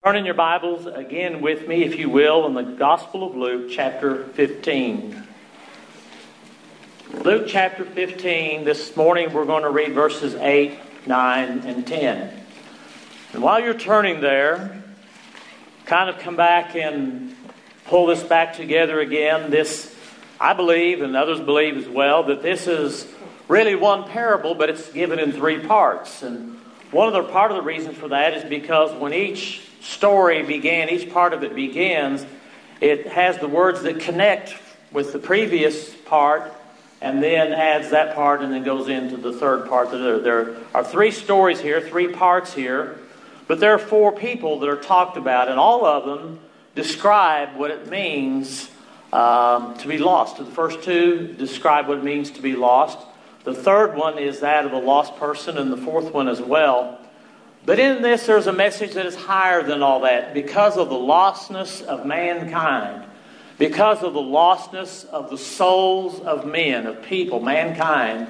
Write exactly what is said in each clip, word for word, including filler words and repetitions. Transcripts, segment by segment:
Turn in your Bibles again with me, if you will, in the Gospel of Luke, chapter fifteen. Luke chapter fifteen, this morning we're going to read verses eight, nine, and ten. And while you're turning there, kind of come back and pull this back together again. This, I believe, and others believe as well, that this is really one parable, but it's given in three parts. And one of the part of the reason for that is because when each story began, each part of it begins, it has the words that connect with the previous part and then adds that part and then goes into the third part. There, there are three stories here, three parts here, but there are four people that are talked about, and all of them describe what it means um, to be lost. The first two describe what it means to be lost. The third one is that of a lost person, and the fourth one as well. But in this, there's a message that is higher than all that. Because of the lostness of mankind, because of the lostness of the souls of men, of people, mankind,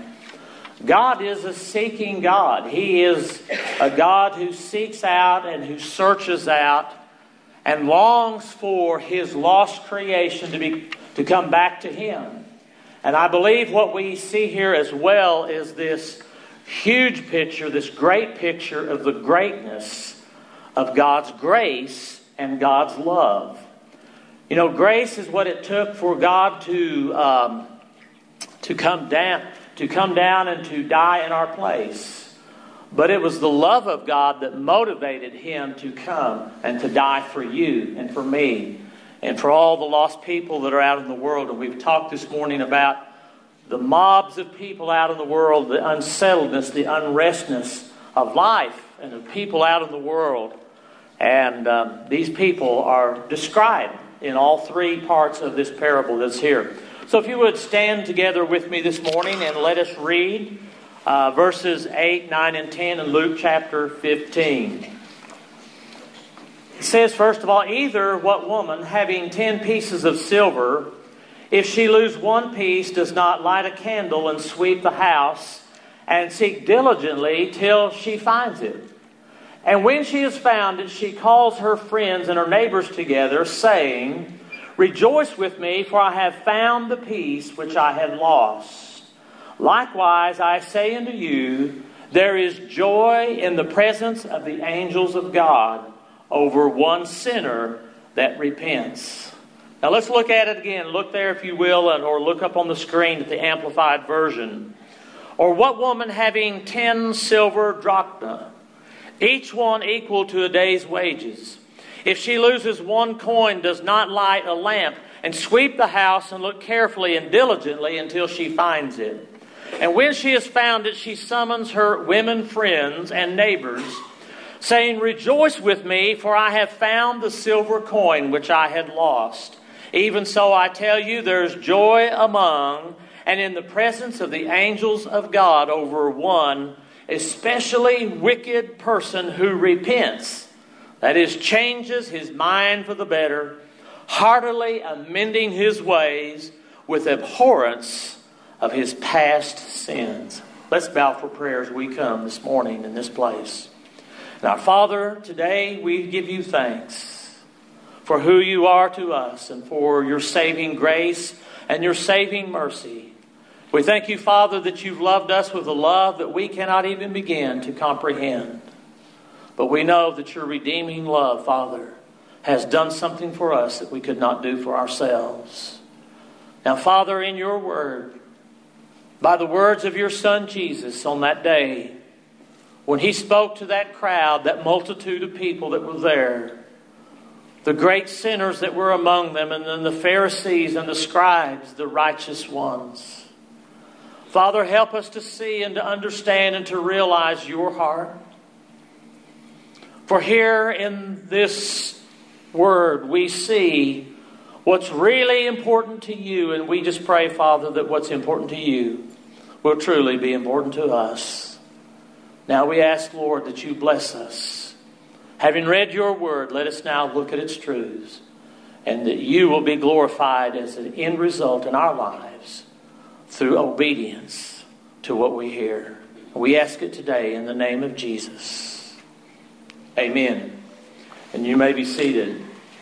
God is a seeking God. He is a God who seeks out and who searches out and longs for His lost creation to be to come back to Him. And I believe what we see here as well is this huge picture, this great picture of the greatness of God's grace and God's love. You know, grace is what it took for God to um, to come down, to come down and to die in our place. But it was the love of God that motivated Him to come and to die for you and for me and for all the lost people that are out in the world. And we've talked this morning about the mobs of people out in the world, the unsettledness, the unrestness of life and of people out in the world. And um, these people are described in all three parts of this parable that's here. So if you would stand together with me this morning and let us read uh, verses eight, nine, and ten in Luke chapter fifteen. It says, first of all, either what woman having ten pieces of silver, if she lose one piece, does not light a candle and sweep the house and seek diligently till she finds it? And when she has found it, she calls her friends and her neighbors together, saying, Rejoice with me, for I have found the piece which I had lost. Likewise, I say unto you, there is joy in the presence of the angels of God over one sinner that repents. Now let's look at it again. Look there if you will, or look up on the screen at the Amplified Version. Or what woman having ten silver drachma, each one equal to a day's wages, if she loses one coin, does not light a lamp and sweep the house and look carefully and diligently until she finds it? And when she has found it, she summons her women friends and neighbors, saying, Rejoice with me, for I have found the silver coin which I had lost. Even so, I tell you, there is joy among and in the presence of the angels of God over one especially wicked person who repents. That is, changes his mind for the better, heartily amending his ways with abhorrence of his past sins. Let's bow for prayer as we come this morning in this place. And our Father, today we give you thanks for who you are to us and for your saving grace and your saving mercy. We thank you, Father, that you've loved us with a love that we cannot even begin to comprehend. But we know that your redeeming love, Father, has done something for us that we could not do for ourselves. Now, Father, in your word, by the words of your Son Jesus on that day, when he spoke to that crowd, that multitude of people that were there, the great sinners that were among them, and then the Pharisees and the scribes, the righteous ones. Father, help us to see and to understand and to realize your heart. For here in this word we see what's really important to you, and we just pray, Father, that what's important to you will truly be important to us. Now we ask, Lord, that you bless us. Having read your word, let us now look at its truths, and that you will be glorified as an end result in our lives through obedience to what we hear. We ask it today in the name of Jesus. Amen. and you may be seated.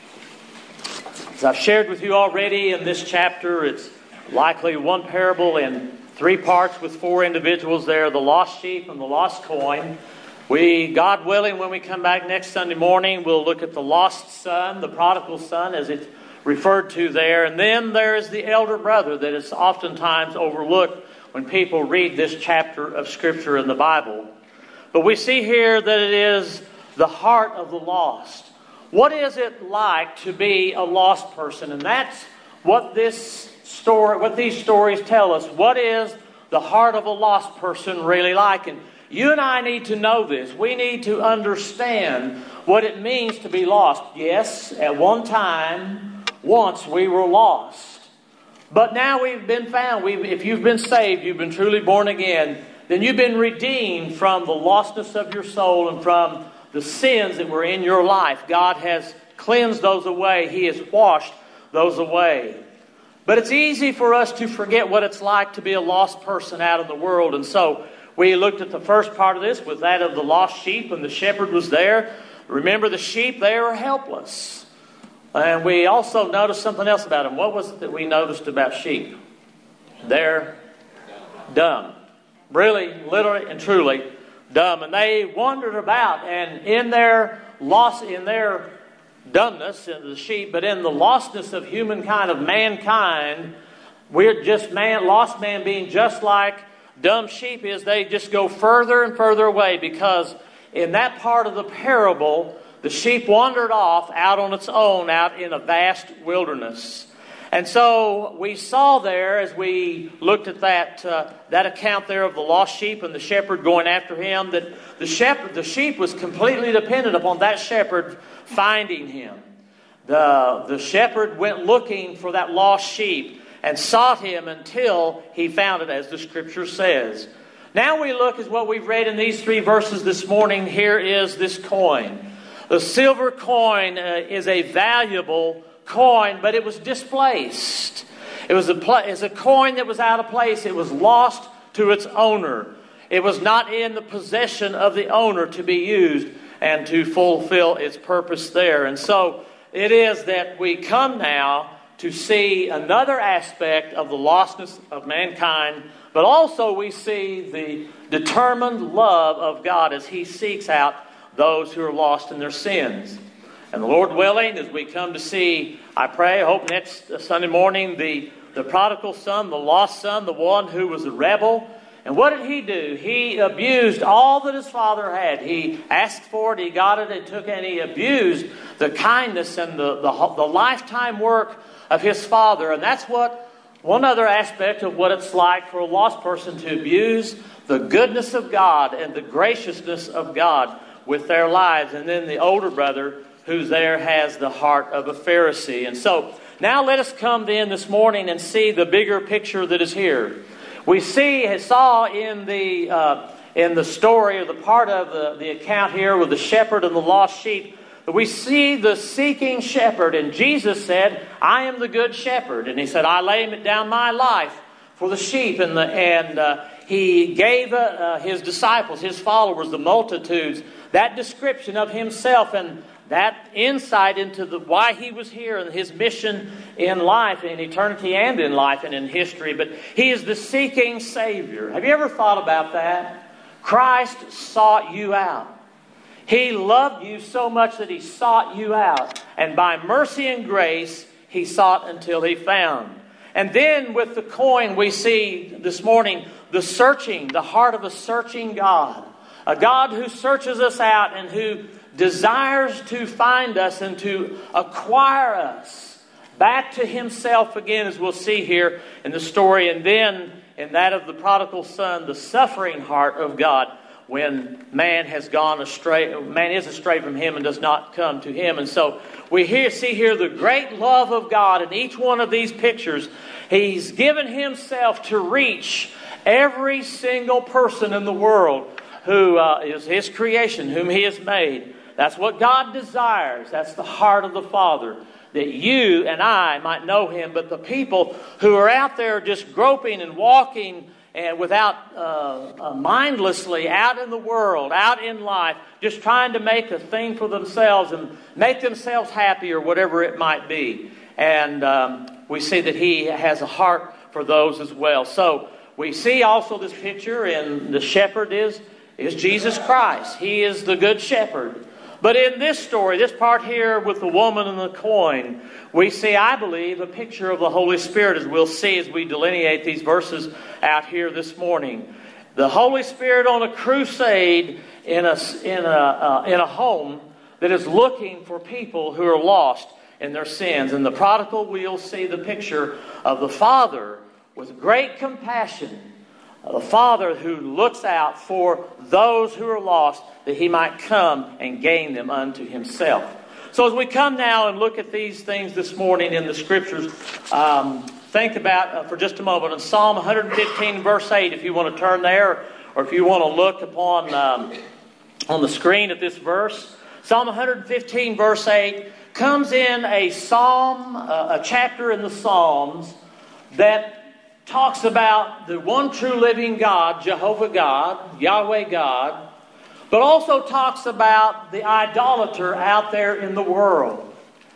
As I've shared with you already in this chapter, it's likely one parable in three parts with four individuals there, the lost sheep and the lost coin. We, God willing, when we come back next Sunday morning, we'll look at the lost son, the prodigal son, as it's referred to there. And then there is the elder brother that is oftentimes overlooked when people read this chapter of Scripture in the Bible. But we see here that it is the heart of the lost. What is it like to be a lost person? And that's what this story, what these stories tell us. What is the heart of a lost person really like? And you and I need to know this. We need to understand what it means to be lost. Yes, at one time, once we were lost. But now we've been found. We've, if you've been saved, you've been truly born again, then you've been redeemed from the lostness of your soul and from the sins that were in your life. God has cleansed those away. He has washed those away. But it's easy for us to forget what it's like to be a lost person out in the world. And so we looked at the first part of this with that of the lost sheep, and the shepherd was there. Remember, the sheep, they were helpless. And we also noticed something else about them. What was it that we noticed about sheep? They're dumb. Really, literally and truly dumb. And they wandered about, and in their loss, in their dumbness, in the sheep, but in the lostness of humankind, of mankind, we're just man, lost man being just like dumb sheep is. They just go further and further away, because in that part of the parable, the sheep wandered off out on its own, out in a vast wilderness. And so we saw there, as we looked at that uh, that account there of the lost sheep and the shepherd going after him, that the shepherd, the sheep was completely dependent upon that shepherd finding him. The, the shepherd went looking for that lost sheep and sought him until he found it, as the Scripture says. Now we look at what we've read in these three verses this morning. Here is this coin. The silver coin uh, is a valuable coin, but it was displaced. It was a, pl- it was a coin that was out of place. It was lost to its owner. It was not in the possession of the owner to be used and to fulfill its purpose there. And so it is that we come now to see another aspect of the lostness of mankind, but also we see the determined love of God as He seeks out those who are lost in their sins. And the Lord willing, as we come to see, I pray, I hope next Sunday morning, the, the prodigal son, the lost son, the one who was a rebel. And what did he do? He abused all that his father had. He asked for it, he got it, and took, and he abused the kindness and the, the, the lifetime work of his father. And that's what, one other aspect of what it's like for a lost person to abuse the goodness of God and the graciousness of God with their lives. And then the older brother, who's there, has the heart of a Pharisee. And so now let us come then this morning and see the bigger picture that is here. We see, saw in the uh, in the story, or the part of the, the account here with the shepherd and the lost sheep, that we see the seeking shepherd. And Jesus said, I am the good shepherd. And He said, I lay down my life for the sheep. And, the, and uh, He gave uh, uh, His disciples, His followers, the multitudes, that description of Himself and that insight into the why He was here and His mission in life, in eternity and in life and in history. But He is the seeking Savior. Have you ever thought about that? Christ sought you out. He loved you so much that He sought you out. And by mercy and grace, He sought until He found. And then with the coin, we see this morning the searching, the heart of a searching God. A God who searches us out and who desires to find us and to acquire us back to Himself again, as we'll see here in the story. And then in that of the prodigal son, the suffering heart of God when man has gone astray, man is astray from Him and does not come to Him. And so we here see here the great love of God in each one of these pictures. He's given Himself to reach every single person in the world who uh, is His creation, whom He has made. That's what God desires. That's the heart of the Father, that you and I might know Him. But the people who are out there just groping and walking and without uh, uh, mindlessly out in the world, out in life, just trying to make a thing for themselves and make themselves happy or whatever it might be. And um, we see that he has a heart for those as well. So we see also this picture, and the shepherd is, is Jesus Christ. He is the good shepherd. But in this story, this part here with the woman and the coin, we see, I believe, a picture of the Holy Spirit, as we'll see as we delineate these verses out here this morning. The Holy Spirit on a crusade in a, in a, uh, in a home that is looking for people who are lost in their sins. And the prodigal, we'll see the picture of the Father with great compassion. The Father who looks out for those who are lost, that He might come and gain them unto Himself. So as we come now and look at these things this morning in the Scriptures, um, think about uh, for just a moment in Psalm one fifteen verse eight, if you want to turn there, or if you want to look upon um, on the screen at this verse. Psalm one fifteen verse eight comes in a psalm, uh, a chapter in the Psalms that talks about the one true living God, Jehovah God, Yahweh God, but also talks about the idolater out there in the world.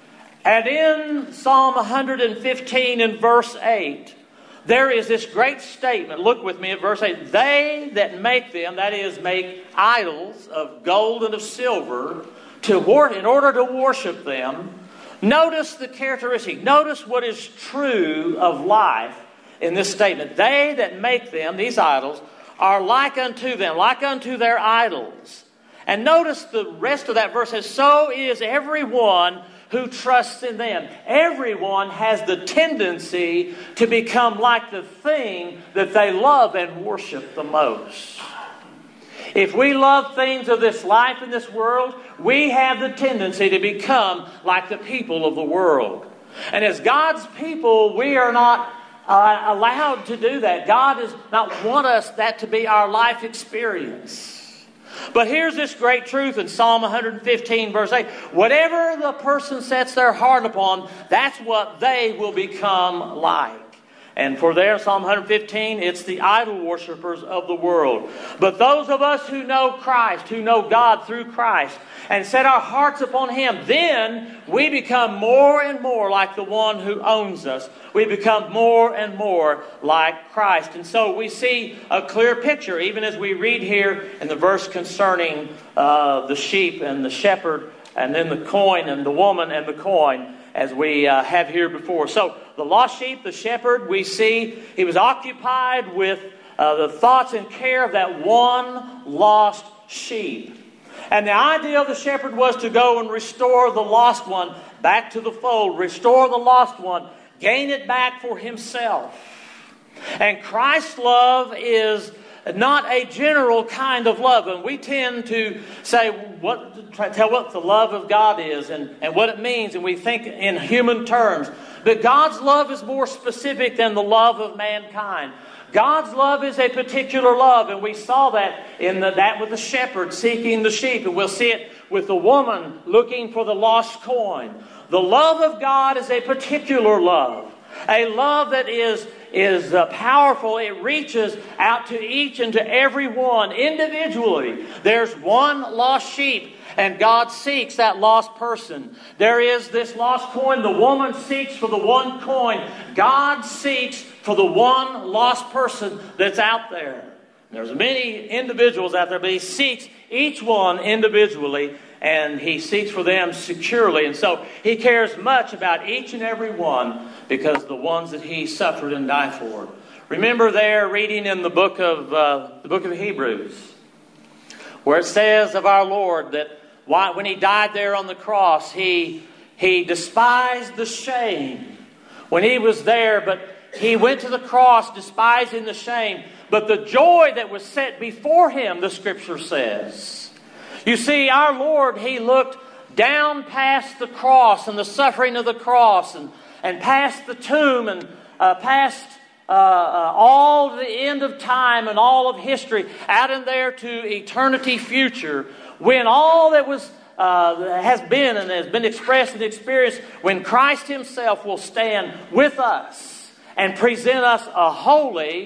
And in Psalm one fifteen and verse eight, there is this great statement. Look with me at verse eight. They that make them, that is, make idols of gold and of silver, to wor- in order to worship them. Notice the characteristic. Notice what is true of life in this statement. They that make them, these idols, are like unto them, like unto their idols. And notice the rest of that verse says, so is everyone who trusts in them. Everyone has the tendency to become like the thing that they love and worship the most. If we love things of this life in this world, we have the tendency to become like the people of the world. And as God's people, we are not Uh, allowed to do that. God does not want us that to be our life experience. But here's this great truth in Psalm one fifteen verse eight. Whatever the person sets their heart upon, that's what they will become like. And for there in Psalm one fifteen, it's the idol worshipers of the world. But those of us who know Christ, who know God through Christ, and set our hearts upon Him, then we become more and more like the one who owns us. We become more and more like Christ. And so we see a clear picture, even as we read here in the verse concerning uh, the sheep and the shepherd, and then the coin and the woman and the coin, as we uh, have here before. So the lost sheep, the shepherd, we see he was occupied with uh, the thoughts and care of that one lost sheep. And the idea of the shepherd was to go and restore the lost one back to the fold, restore the lost one, gain it back for himself. And Christ's love is not a general kind of love. And we tend to say, what, try to tell what the love of God is and, and what it means. And we think in human terms. But God's love is more specific than the love of mankind. God's love is a particular love. And we saw that in the, that with the shepherd seeking the sheep. And we'll see it with the woman looking for the lost coin. The love of God is a particular love. A love that is, is uh, powerful. It reaches out to each and to every one individually. There's one lost sheep, and God seeks that lost person. There is this lost coin. The woman seeks for the one coin. God seeks for the one lost person that's out there. There's many individuals out there, but He seeks each one individually, and He seeks for them securely. And so He cares much about each and every one, because the ones that He suffered and died for. Remember there, reading in the book of uh, the book of Hebrews, where it says of our Lord that when He died there on the cross, He He despised the shame when He was there, but He went to the cross despising the shame. But the joy that was set before Him, the Scripture says. You see, our Lord, He looked down past the cross and the suffering of the cross, and, and past the tomb, and uh, past uh, uh, all the end of time and all of history, out in there to eternity future, when all that was uh, has been and has been expressed and experienced, when Christ Himself will stand with us and present us a holy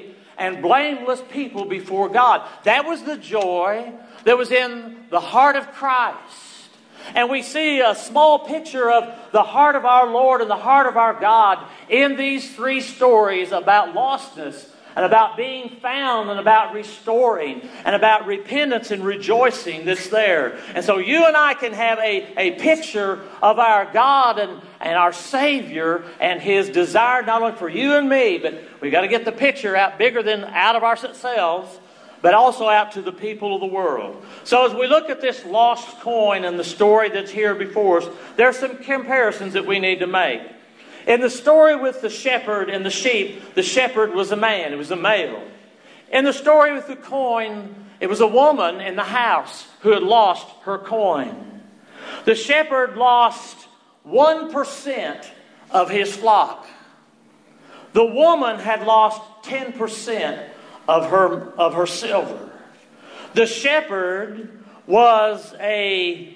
and blameless people before God. That was the joy that was in the heart of Christ. And we see a small picture of the heart of our Lord and the heart of our God in these three stories about lostness and about being found and about restoring and about repentance and rejoicing that's there. And so you and I can have a, a picture of our God and, and our Savior and His desire not only for you and me, but we've got to get the picture out bigger than out of ourselves, but also out to the people of the world. So as we look at this lost coin and the story that's here before us, there are some comparisons that we need to make. In the story with the shepherd and the sheep, the shepherd was a man. It was a male. In the story with the coin, it was a woman in the house who had lost her coin. The shepherd lost one percent of his flock. The woman had lost ten percent of her, of her silver. The shepherd was a,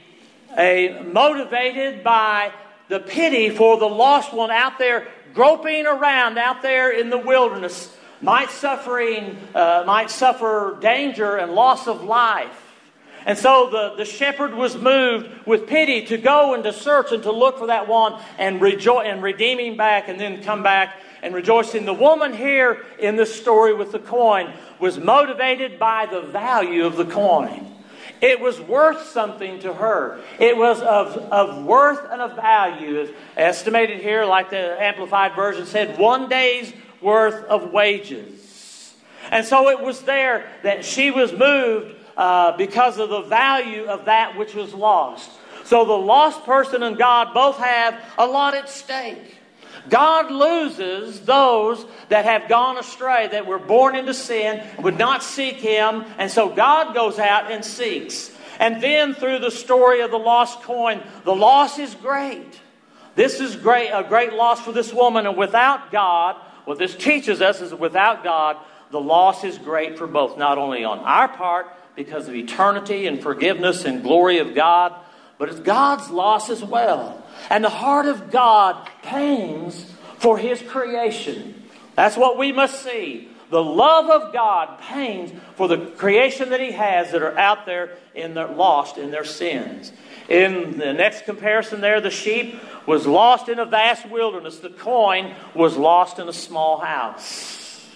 a motivated by the pity for the lost one out there groping around out there in the wilderness, might suffering, uh, might suffer danger and loss of life. And so the, the shepherd was moved with pity to go and to search and to look for that one and rejoice and redeem him back and then come back and rejoice. In the woman here in this story with the coin was motivated by the value of the coin. It was worth something to her. It was of, of worth and of value. It's estimated here, like the Amplified Version said, one day's worth of wages. And so it was there that she was moved uh, because of the value of that which was lost. So the lost person and God both have a lot at stake. God loses those that have gone astray, that were born into sin, would not seek Him, and so God goes out and seeks. And then through the story of the lost coin, the loss is great. This is great, a great loss for this woman, and without God, what this teaches us is that without God, the loss is great for both, not only on our part, because of eternity and forgiveness and glory of God, but it's God's loss as well. And the heart of God pains for His creation. That's what we must see. The love of God pains for the creation that He has that are out there in their lost in their sins. In the next comparison there, the sheep was lost in a vast wilderness. The coin was lost in a small house.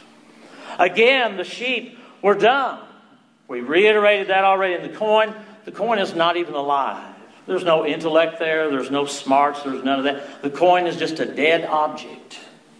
Again, the sheep were dumb. We reiterated that already in the coin. The coin is not even alive. There's no intellect there. There's no smarts. There's none of that. The coin is just a dead object.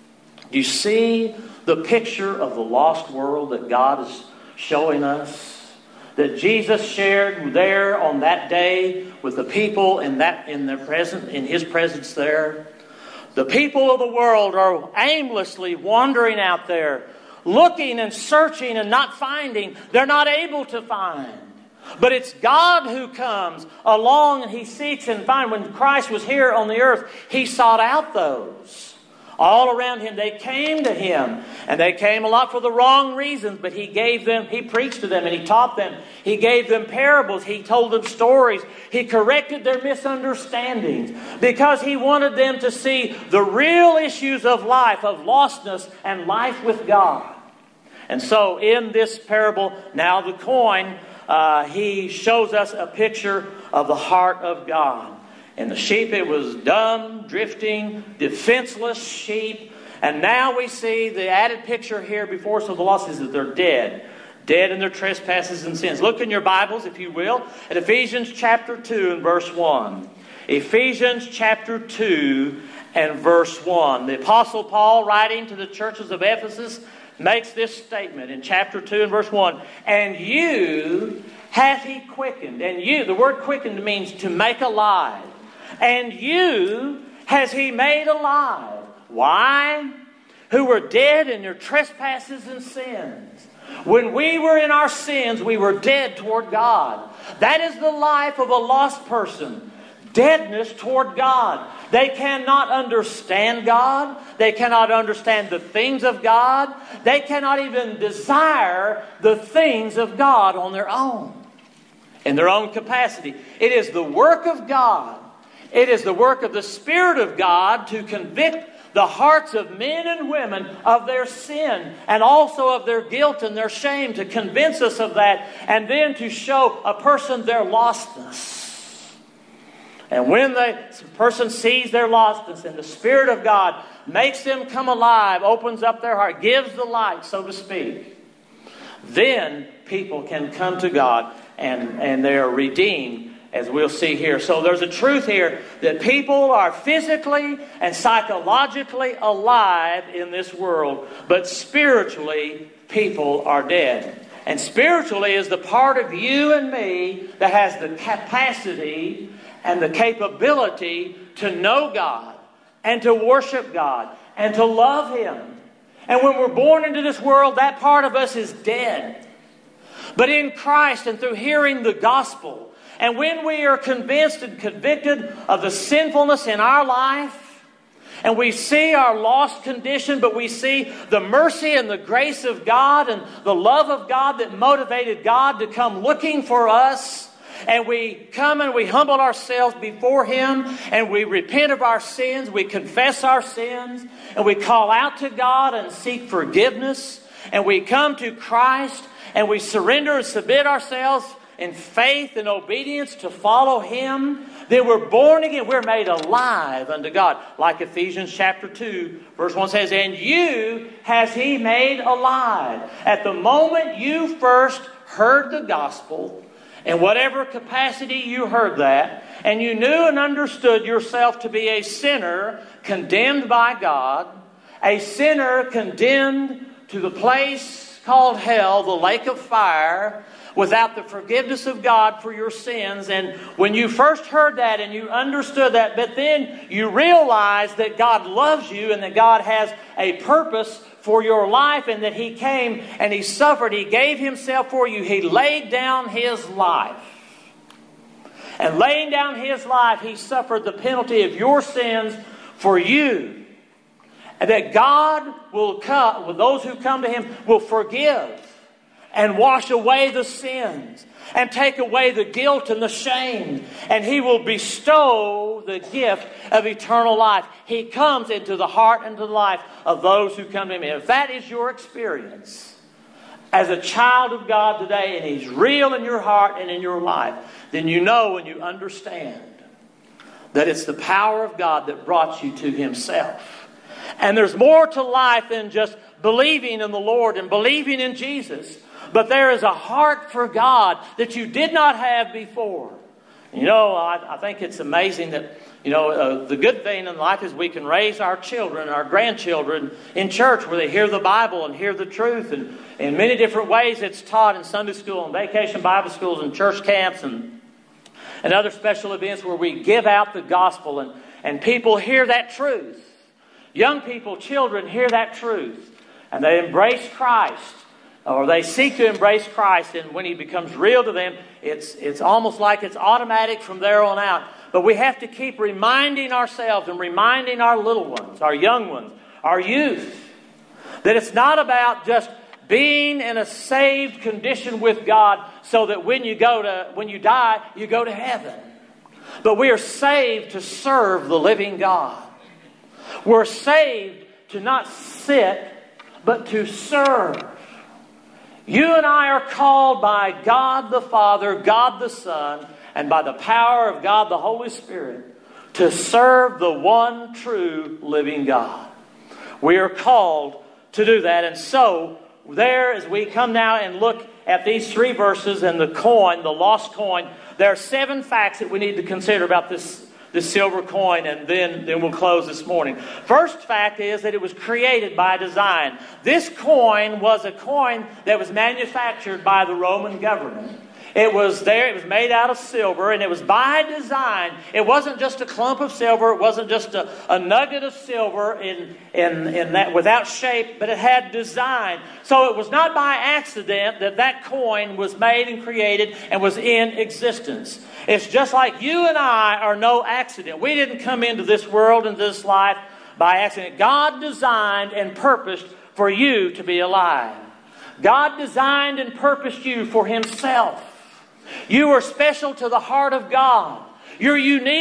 Do you see the picture of the lost world that God is showing us? That Jesus shared there on that day with the people in that in their present in His presence there. The people of the world are aimlessly wandering out there, looking and searching and not finding. They're not able to find. But it's God who comes along and He seeks and finds. When Christ was here on the earth, He sought out those. All around Him, they came to Him. And they came a lot for the wrong reasons. But He gave them, He preached to them and He taught them. He gave them parables. He told them stories. He corrected their misunderstandings. Because He wanted them to see the real issues of life, of lostness and life with God. And so in this parable, now the coin, Uh, he shows us a picture of the heart of God. And the sheep, it was dumb, drifting, defenseless sheep. And now we see the added picture here before us of the lost is that they're dead. Dead in their trespasses and sins. Look in your Bibles, if you will, at Ephesians chapter two and verse one. Ephesians chapter two and verse one. The Apostle Paul, writing to the churches of Ephesus, makes this statement in chapter two and verse one. And you hath He quickened. And you, the word quickened means to make alive. And you has He made alive. Why? Who were dead in your trespasses and sins. When we were in our sins, we were dead toward God. That is the life of a lost person. Deadness toward God. They cannot understand God. They cannot understand the things of God. They cannot even desire the things of God on their own. In their own capacity. It is the work of God. It is the work of the Spirit of God to convict the hearts of men and women of their sin and also of their guilt and their shame, to convince us of that, and then to show a person their lostness. And when the person sees their lostness and the Spirit of God makes them come alive, opens up their heart, gives the light, so to speak, then people can come to God and, and they are redeemed, as we'll see here. So there's a truth here that people are physically and psychologically alive in this world, but spiritually people are dead. And spiritually is the part of you and me that has the capacity and the capability to know God and to worship God and to love Him. And when we're born into this world, that part of us is dead. But in Christ and through hearing the gospel, and when we are convinced and convicted of the sinfulness in our life, and we see our lost condition, but we see the mercy and the grace of God and the love of God that motivated God to come looking for us, and we come and we humble ourselves before Him, and we repent of our sins, we confess our sins, and we call out to God and seek forgiveness, and we come to Christ, and we surrender and submit ourselves in faith and obedience to follow Him, then we're born again. We're made alive unto God. Like Ephesians chapter two, verse one says, and you has He made alive. At the moment you first heard the gospel, in whatever capacity you heard that, and you knew and understood yourself to be a sinner condemned by God, a sinner condemned to the place called hell, the lake of fire, without the forgiveness of God for your sins. And when you first heard that and you understood that, but then you realized that God loves you and that God has a purpose for your life and that He came and He suffered, He gave Himself for you. He laid down His life. And laying down His life, He suffered the penalty of your sins for you. And that God will come, with those who come to Him, will forgive and wash away the sins and take away the guilt and the shame. And He will bestow the gift of eternal life. He comes into the heart and to the life of those who come to Him. And if that is your experience as a child of God today, and He's real in your heart and in your life, then you know and you understand that it's the power of God that brought you to Himself. And there's more to life than just believing in the Lord and believing in Jesus. But there is a heart for God that you did not have before. You know, I, I think it's amazing that, you know, uh, the good thing in life is we can raise our children, our grandchildren in church where they hear the Bible and hear the truth. And in many different ways it's taught in Sunday school and vacation Bible schools and church camps and, and other special events where we give out the gospel and, and people hear that truth. Young people, children hear that truth and they embrace Christ. Or they seek to embrace Christ, and when He becomes real to them, it's, it's almost like it's automatic from there on out. But we have to keep reminding ourselves and reminding our little ones, our young ones, our youth, that it's not about just being in a saved condition with God so that when you go to, when you die, you go to heaven. But we are saved to serve the living God. We're saved to not sit, but to serve. You and I are called by God the Father, God the Son, and by the power of God the Holy Spirit to serve the one true living God. We are called to do that. And so, there as we come now and look at these three verses and the coin, the lost coin, there are seven facts that we need to consider about this the silver coin, and then, then we'll close this morning. First fact is that it was created by design. This coin was a coin that was manufactured by the Roman government. It was there, it was made out of silver, and it was by design. It wasn't just a clump of silver, it wasn't just a, a nugget of silver in, in, in that without shape, but it had design. So it was not by accident that that coin was made and created and was in existence. It's just like you and I are no accident. We didn't come into this world, into this life by accident. God designed and purposed for you to be alive. God designed and purposed you for Himself. You are special to the heart of God. You're unique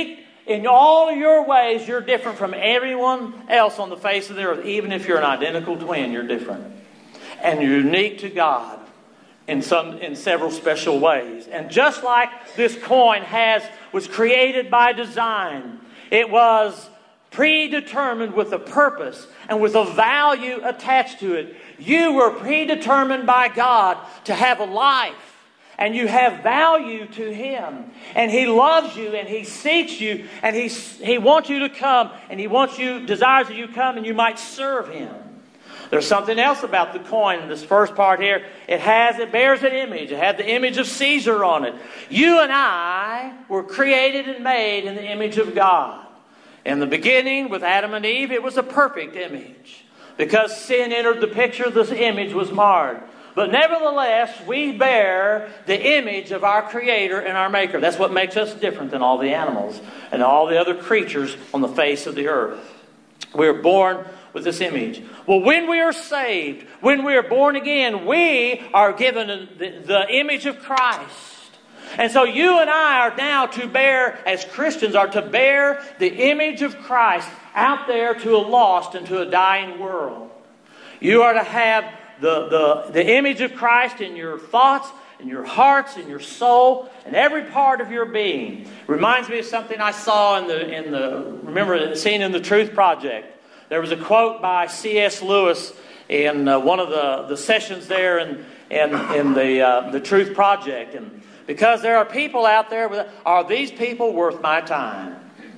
In all of your ways, you're different from everyone else on the face of the earth. Even if you're an identical twin, you're different. And you're unique to God in some in several special ways. And just like this coin has was created by design, it was predetermined with a purpose and with a value attached to it. You were predetermined by God to have a life. And you have value to Him. And He loves you and He seeks you. And He, he wants you to come. And He wants you, desires that you come and you might serve Him. There's something else about the coin. This first part here, it has, it bears an image. It had the image of Caesar on it. You and I were created and made in the image of God. In the beginning, with Adam and Eve, it was a perfect image. Because sin entered the picture, this image was marred. But nevertheless, we bear the image of our Creator and our Maker. That's what makes us different than all the animals and all the other creatures on the face of the earth. We are born with this image. Well, when we are saved, when we are born again, we are given the, the image of Christ. And so you and I are now to bear, as Christians, are to bear the image of Christ out there to a lost and to a dying world. You are to have The, the, the image of Christ in your thoughts, in your hearts, in your soul, and every part of your being. Reminds me of something I saw in the, in the remember the scene in the Truth Project. There was a quote by C S Lewis in uh, one of the, the sessions there in, in, in the, uh, the Truth Project. And because there are people out there, with, are these people worth my time?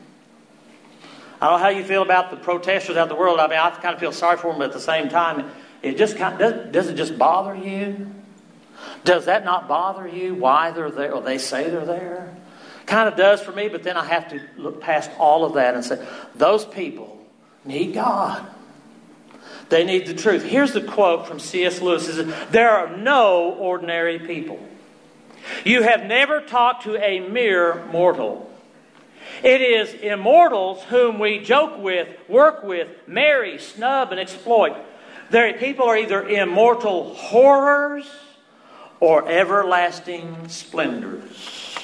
I don't know how you feel about the protesters out in the world. I mean, I kind of feel sorry for them, but at the same time, It just kind of, does, does it just bother you? Does that not bother you why they're there or they say they're there? Kind of does for me, but then I have to look past all of that and say, those people need God. They need the truth. Here's the quote from C S Lewis. It says, there are no ordinary people. You have never talked to a mere mortal. It is immortals whom we joke with, work with, marry, snub, and exploit. Their people are either immortal horrors or everlasting splendors.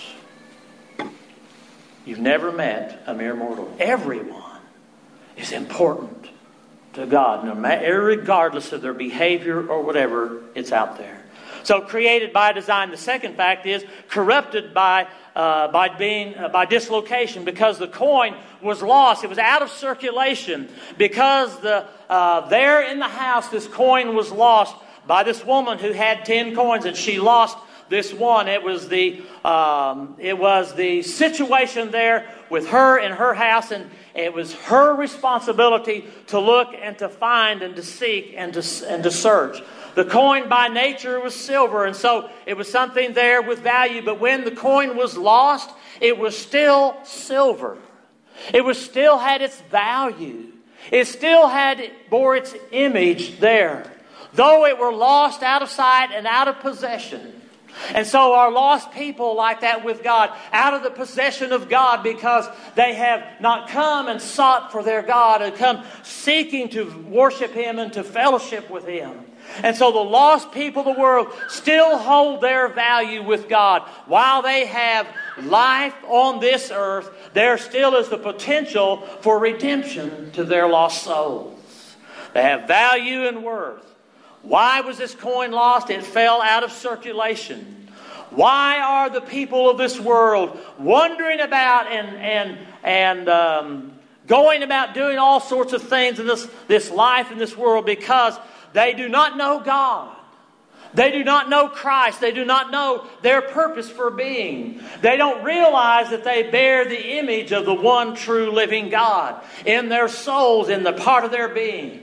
You've never met a mere mortal. Everyone is important to God, no matter, regardless of their behavior or whatever, it's out there. So created by design. The second fact is corrupted by uh, by being uh, by dislocation, because the coin was lost. It was out of circulation because the uh, there in the house this coin was lost by this woman who had ten coins, and she lost this one. It was the um, it was the situation there with her in her house, and it was her responsibility to look and to find and to seek and to and to search. The coin by nature was silver, and so it was something there with value. But when the coin was lost, it was still silver. It was still had its value. It still had bore its image there, though it were lost out of sight and out of possession. And so are lost people like that with God, out of the possession of God, because they have not come and sought for their God and come seeking to worship Him and to fellowship with Him. And so the lost people of the world still hold their value with God. While they have life on this earth, there still is the potential for redemption to their lost souls. They have value and worth. Why was this coin lost? It fell out of circulation. Why are the people of this world wandering about and and and um, going about doing all sorts of things in this, this life in this world? Because they do not know God. They do not know Christ. They do not know their purpose for being. They don't realize that they bear the image of the one true living God in their souls, in the part of their being.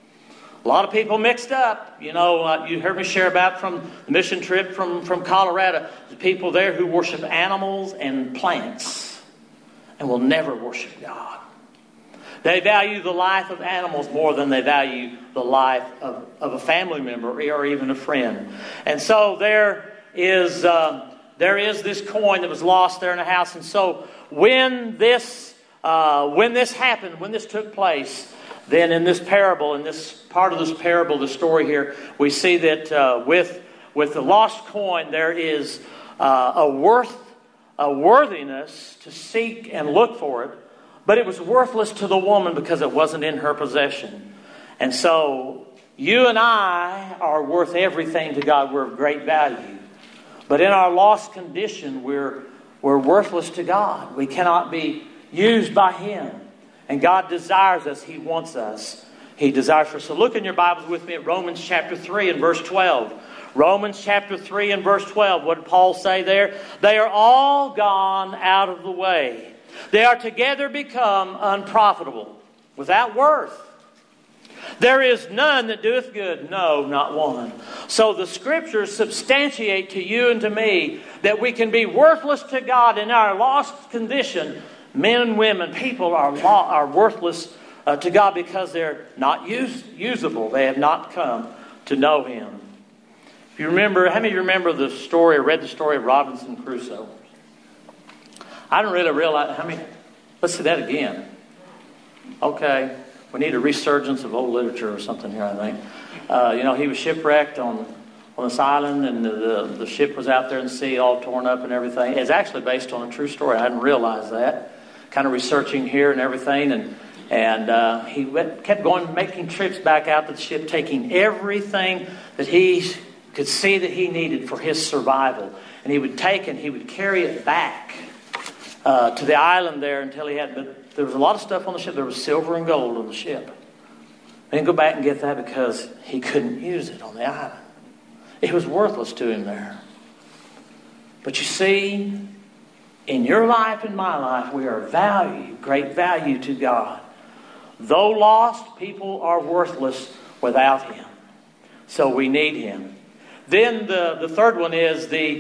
A lot of people mixed up. You know, uh, you heard me share about from the mission trip from, from Colorado. The people there who worship animals and plants and will never worship God. They value the life of animals more than they value the life of, of a family member or even a friend. And so there is uh, there is this coin that was lost there in the house. And so when this uh, when this happened, when this took place, then in this parable, in this part of this parable, the story here, we see that uh, with with the lost coin there is uh, a worth a worthiness to seek and look for it, but it was worthless to the woman because it wasn't in her possession. And so you and I are worth everything to God. We're of great value. But in our lost condition, we're, we're worthless to God. We cannot be used by Him. And God desires us. He wants us. He desires for us. So look in your Bibles with me at Romans chapter three and verse twelve. Romans chapter three and verse twelve. What did Paul say there? They are all gone out of the way. They are together become unprofitable, without worth. There is none that doeth good, no, not one. So the Scriptures substantiate to you and to me that we can be worthless to God in our lost condition. Men and women, people are lo- are worthless uh, to God because they're not use- usable. They have not come to know Him. If you remember, how many of you remember the story, or read the story of Robinson Crusoe? I don't really realize how many. Let's see that again. Okay. We need a resurgence of old literature or something here, I think. Uh, you know, he was shipwrecked on, on this island, and the, the, the ship was out there in the sea all torn up and everything. It's actually based on a true story. I hadn't realized that. Kind of researching here and everything. And, and uh, he went, kept going, making trips back out to the ship, taking everything that he could see that he needed for his survival. And he would take and he would carry it back uh, to the island there until he had... But, there was a lot of stuff on the ship. There was silver and gold on the ship. He didn't go back and get that because he couldn't use it on the island. It was worthless to him there. But you see, in your life and my life, we are value, great value to God. Though lost, people are worthless without Him. So we need Him. Then the, the third one is the,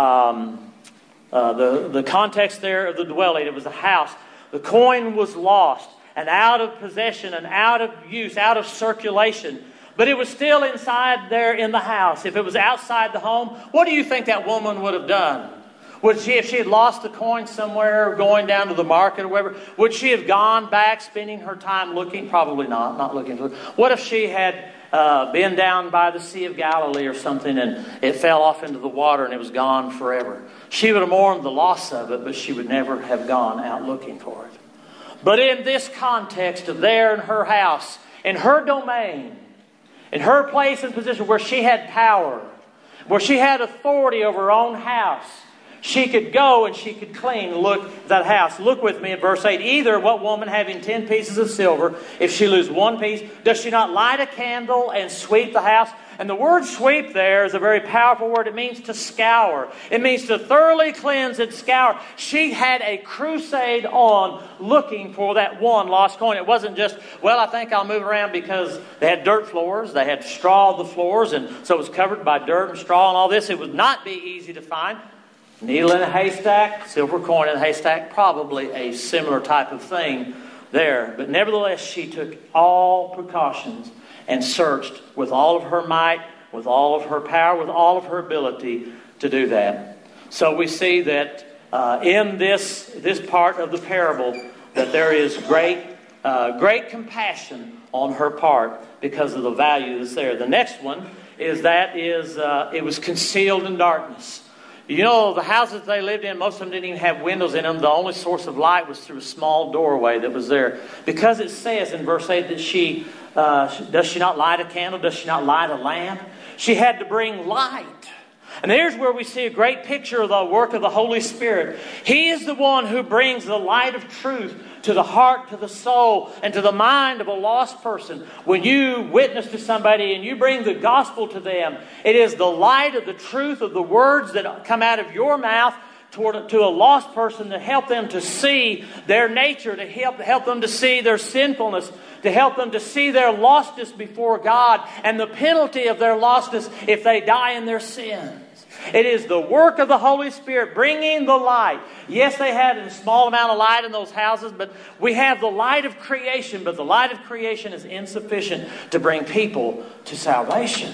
um, uh, the, the context there of the dwelling. It was a house. The coin was lost and out of possession and out of use, out of circulation. But it was still inside there in the house. If it was outside the home, what do you think that woman would have done? Would she, if she had lost the coin somewhere, going down to the market or wherever, would she have gone back, spending her time looking? Probably not, not looking for it. What if she had uh, been down by the Sea of Galilee or something and it fell off into the water and it was gone forever? She would have mourned the loss of it, but she would never have gone out looking for it. But in this context of there in her house, in her domain, in her place and position where she had power, where she had authority over her own house, she could go and she could clean look that house. Look with me at verse eight. Either what woman having ten pieces of silver, if she lose one piece, does she not light a candle and sweep the house? And the word sweep there is a very powerful word. It means to scour. It means to thoroughly cleanse and scour. She had a crusade on looking for that one lost coin. It wasn't just, well, I think I'll move around, because they had dirt floors. They had straw on the floors, and so it was covered by dirt and straw and all this. It would not be easy to find. Needle in a haystack, silver coin in a haystack, probably a similar type of thing there. But nevertheless, she took all precautions and searched with all of her might, with all of her power, with all of her ability to do that. So we see that uh, in this, this part of the parable that there is great, uh, great compassion on her part because of the value that's there. The next one is that is uh, it was concealed in darkness. You know, the houses they lived in, most of them didn't even have windows in them. The only source of light was through a small doorway that was there. Because it says in verse eight that she, uh, does she not light a candle? Does she not light a lamp? She had to bring light. And there's where we see a great picture of the work of the Holy Spirit. He is the one who brings the light of truth to the heart, to the soul, and to the mind of a lost person. When you witness to somebody and you bring the gospel to them, it is the light of the truth of the words that come out of your mouth toward to a lost person to help them to see their nature, to help, help them to see their sinfulness, to help them to see their lostness before God and the penalty of their lostness if they die in their sins. It is the work of the Holy Spirit bringing the light. Yes, they had a small amount of light in those houses, but we have the light of creation. But the light of creation is insufficient to bring people to salvation.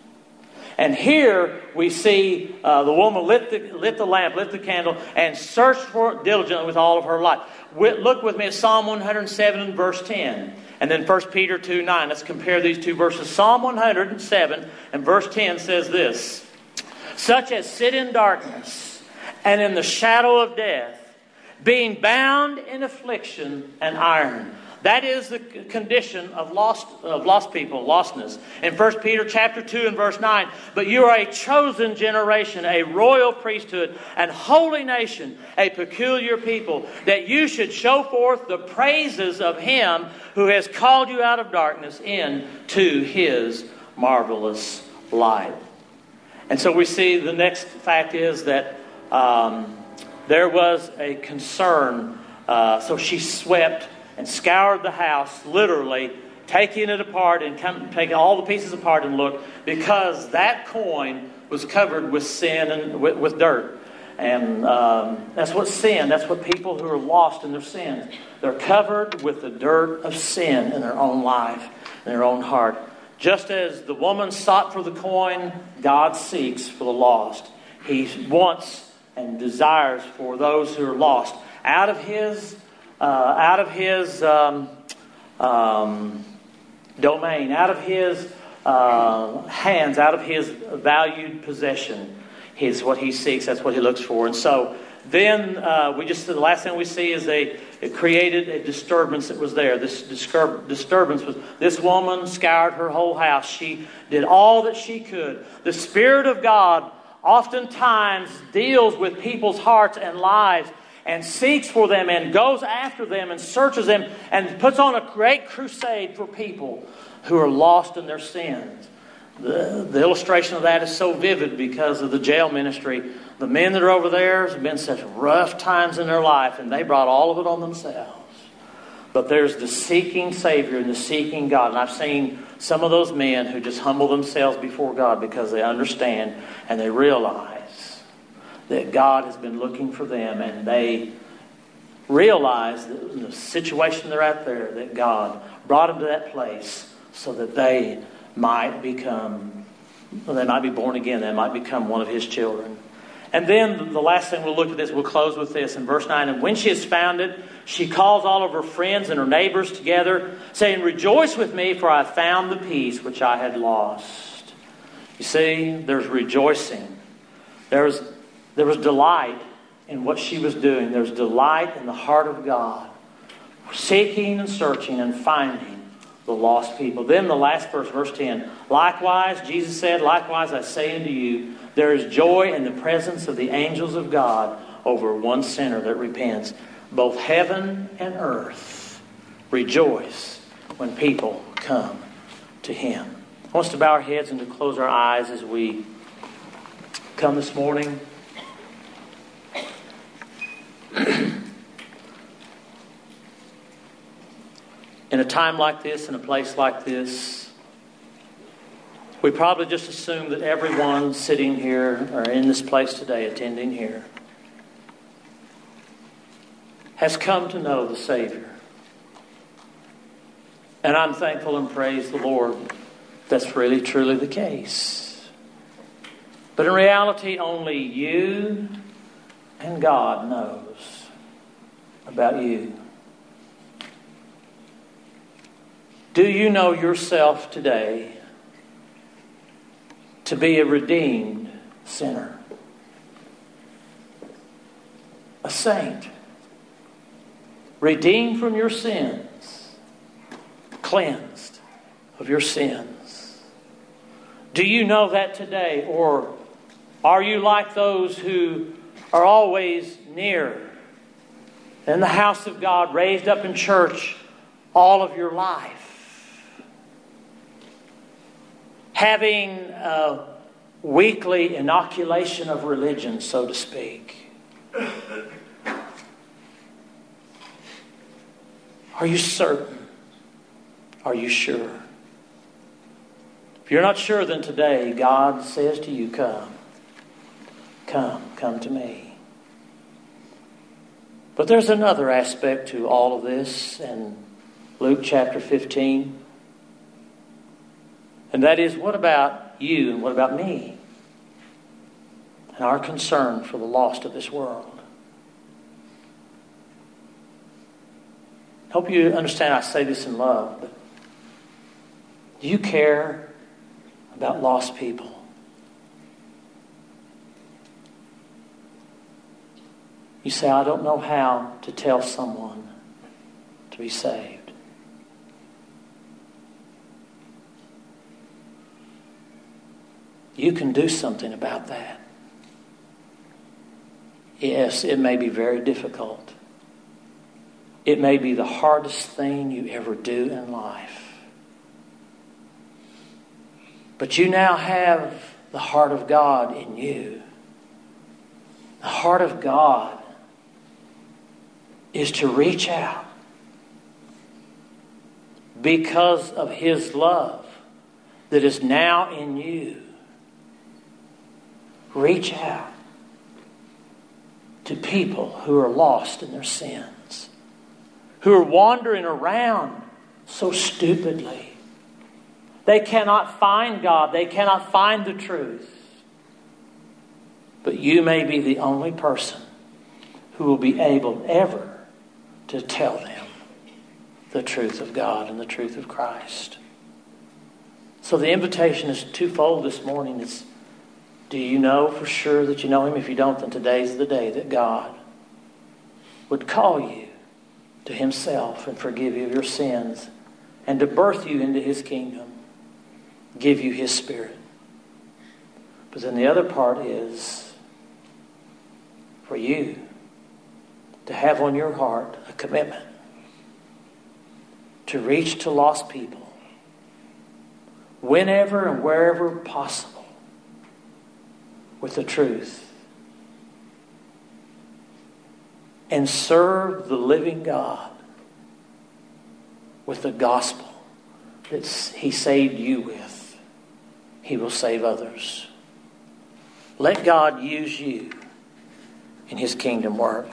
And here we see uh, the woman lit the, lit the lamp, lit the candle, and searched for it diligently with all of her light. Look with me at Psalm one hundred seven and verse ten. And then First Peter two nine. Let's compare these two verses. Psalm one hundred seven and verse ten says this. Such as sit in darkness and in the shadow of death, being bound in affliction and iron. That is the condition of lost of lost people, lostness. In First Peter chapter two and verse nine, but you are a chosen generation, a royal priesthood, and holy nation, a peculiar people, that you should show forth the praises of Him who has called you out of darkness into His marvelous light. And so we see the next fact is that um, there was a concern. Uh, so she swept and scoured the house, literally taking it apart and come, taking all the pieces apart and looked, because that coin was covered with sin and with, with dirt. And um, that's what sin, that's what people who are lost in their sins. They're covered with the dirt of sin in their own life, in their own heart. Just as the woman sought for the coin, God seeks for the lost. He wants and desires for those who are lost out of His uh, out of His um, um, domain, out of His uh, hands, out of His valued possession. Is what He seeks. That's what He looks for. And so then uh, we just the last thing we see is a it created a disturbance that was there. This disturb, disturbance was this woman scoured her whole house. She did all that she could. The Spirit of God oftentimes deals with people's hearts and lives and seeks for them and goes after them and searches them and puts on a great crusade for people who are lost in their sins. The, the illustration of that is so vivid because of the jail ministry. The men that are over there have been such rough times in their life, and they brought all of it on themselves. But there's the seeking Savior and the seeking God. And I've seen some of those men who just humble themselves before God because they understand and they realize that God has been looking for them, and they realize that in the situation they're at there, that God brought them to that place so that they might become, well, they might be born again. They might become one of His children. And then the last thing we'll look at this, we'll close with this in verse nine. And when she has found it, she calls all of her friends and her neighbors together, saying, "Rejoice with me, for I have found the piece which I had lost." You see, there's rejoicing. There was, there was delight in what she was doing. There's delight in the heart of God, seeking and searching and finding the lost people. Then the last verse, verse ten. Likewise, Jesus said, "Likewise I say unto you, there is joy in the presence of the angels of God over one sinner that repents." Both heaven and earth rejoice when people come to Him. I want us to bow our heads and to close our eyes as we come this morning. In a time like this, in a place like this, we probably just assume that everyone sitting here or in this place today, attending here, has come to know the Savior. And I'm thankful and praise the Lord that's really truly the case. But in reality, only you and God knows about you. Do you know yourself today to be a redeemed sinner? A saint. Redeemed from your sins. Cleansed of your sins. Do you know that today? Or are you like those who are always near in the house of God, raised up in church all of your life? Having a weekly inoculation of religion, so to speak. Are you certain? Are you sure? If you're not sure, then today God says to you, come. Come, come to me. But there's another aspect to all of this in Luke chapter fifteen. And that is, what about you and what about me? And our concern for the lost of this world. I hope you understand I say this in love, but do you care about lost people? You say, I don't know how to tell someone to be saved. You can do something about that. Yes, it may be very difficult. It may be the hardest thing you ever do in life. But you now have the heart of God in you. The heart of God is to reach out because of His love that is now in you. Reach out to people who are lost in their sins, who are wandering around so stupidly. They cannot find God. They cannot find the truth. But you may be the only person who will be able ever to tell them the truth of God and the truth of Christ. So the invitation is twofold this morning. It's, do you know for sure that you know Him? If you don't, then today's the day that God would call you to Himself and forgive you of your sins and to birth you into His kingdom, give you His Spirit. But then the other part is for you to have on your heart a commitment to reach to lost people whenever and wherever possible with the truth and serve the living God with the gospel that He saved you with. He will save others. Let God use you in His kingdom work.